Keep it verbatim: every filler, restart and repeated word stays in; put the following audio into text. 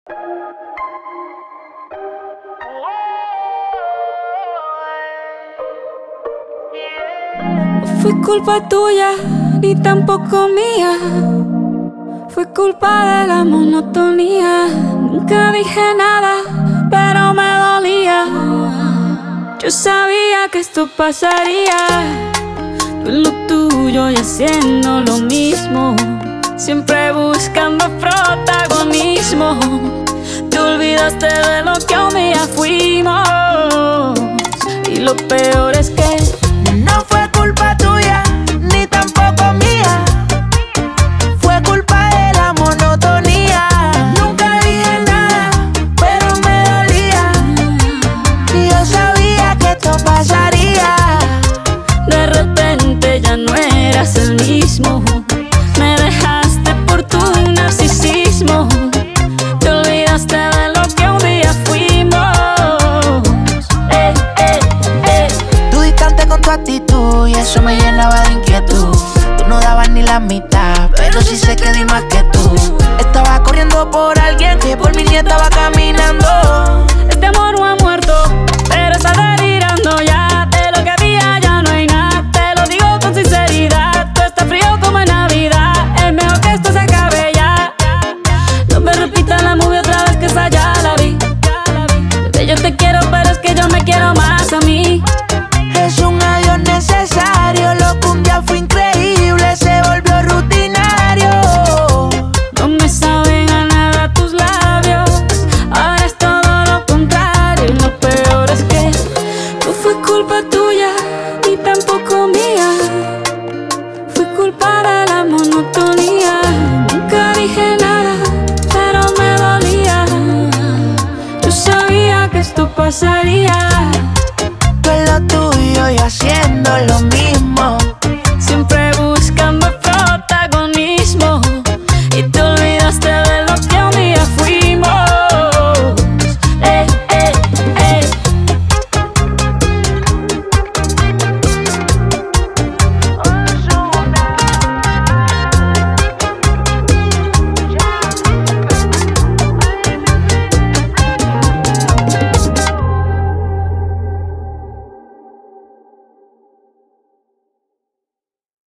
No fue culpa tuya, ni tampoco mía. Fue culpa de la monotonía. Nunca dije nada, pero me dolía. Yo sabía que esto pasaría. Tú en lo tuyo y haciendo lo mismo, siempre buscando protagonismo. Te olvidaste de lo que un día fuimos. Y lo peor es que no fue culpa tuya, ni tampoco mía. Fue culpa de la monotonía. Nunca dije nada, pero me dolía. Y yo sabía que esto pasaría. de repente ya no eras el mismo. Me dejaste por tu narcisismo. Te olvidaste de lo que un día fuimos. eh, eh, eh. Tú distante con tu actitud y eso me llenaba de inquietud. Tú no dabas ni la mitad, pero sí sé que di más que tú. Estaba corriendo por alguien que por mí ni estaba caminando. Este amor no ha muerto, pero está delirando ya. De lo que había ya no hay nada. Te lo digo con sinceridad. Tú estás frío como en Navidad. Es mejor que esto se acabe ya. No me repita la movie otra vez, que esa ya la vi. Bebé, yo te quiero, pero es que yo me quiero más a mí. Es un adiós necesario. Lo que un día fue increíble se volvió rutinario. No me saben a nada tus labios. Ahora es todo lo contrario. Y lo peor es que no fue culpa tuya, ni tampoco mía. Fue culpa de la monotonía. Nunca dije nada, pero me dolía. Yo sabía que esto pasaría.